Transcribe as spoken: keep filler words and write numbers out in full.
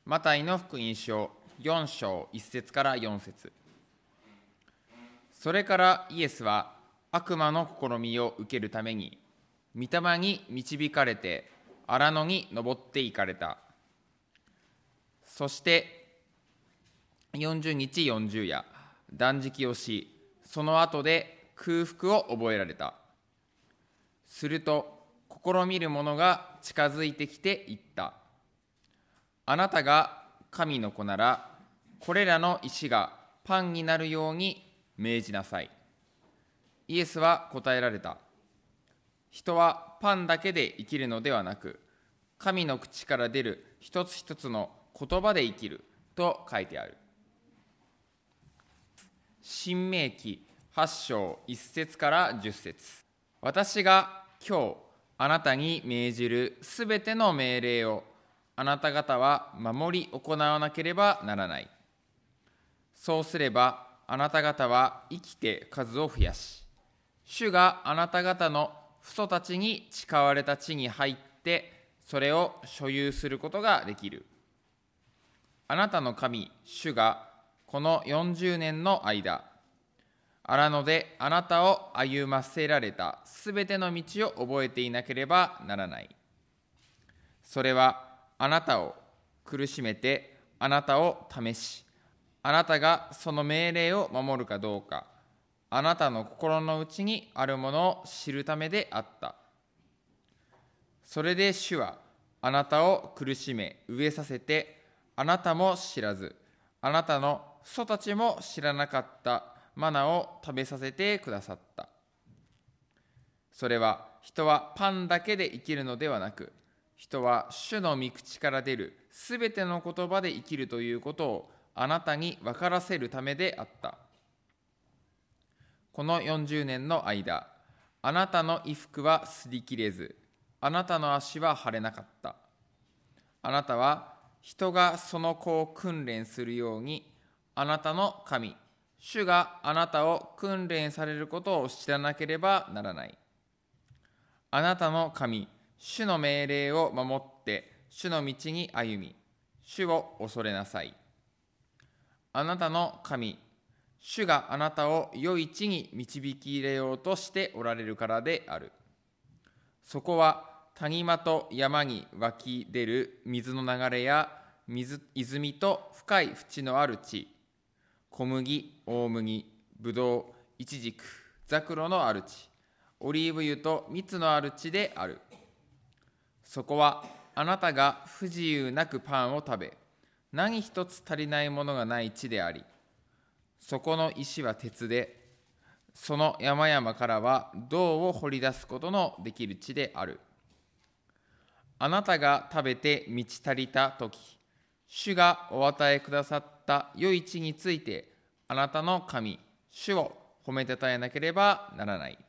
マタイの福音書よん章いち節からよん節。それからイエスは悪魔の試みを受けるために御霊に導かれて荒野に登って行かれた。そしてよんじゅうにちよんじゅう夜断食をし、その後で空腹を覚えられた。すると試みる者が近づいてきて言った。あなたが神の子なら、これらの石がパンになるように命じなさい。イエスは答えられた。人はパンだけで生きるのではなく、神の口から出る一つ一つの言葉で生きると書いてある。申命記はち章いち節からじゅっ節。私が今日あなたに命じるすべての命令をあなた方は守り行わなければならない。そうすればあなた方は生きて数を増やし、主があなた方の父祖たちに誓われた地に入ってそれを所有することができる。あなたの神主がこのよんじゅうねんの間、荒野であなたを歩ませられたすべての道を覚えていなければならない。それはあなたを苦しめてあなたを試し、あなたがその命令を守るかどうか、あなたの心の内にあるものを知るためであった。それで主はあなたを苦しめ飢えさせて、あなたも知らず、あなたの父祖たちも知らなかったマナを食べさせてくださった。それは人はパンだけで生きるのではなく、人は主の御口から出るすべての言葉で生きるということをあなたに分からせるためであった。このよんじゅうねんの間、あなたの衣服は擦り切れず、あなたの足は腫れなかった。あなたは人がその子を訓練するように、あなたの神、主があなたを訓練されることを知らなければならない。あなたの神、主の命令を守って、主の道に歩み、主を恐れなさい。あなたの神、主があなたを良い地に導き入れようとしておられるからである。そこは谷間と山に湧き出る水の流れや水泉と深い淵のある地、小麦、大麦、ぶどう、イチジク、ザクロのある地、オリーブ油と蜜のある地である。そこはあなたが不自由なくパンを食べ、何一つ足りないものがない地であり、そこの石は鉄で、その山々からは銅を掘り出すことのできる地である。あなたが食べて満ち足りたとき、主がお与えくださった良い地について、あなたの神、主を褒めたたえなければならない。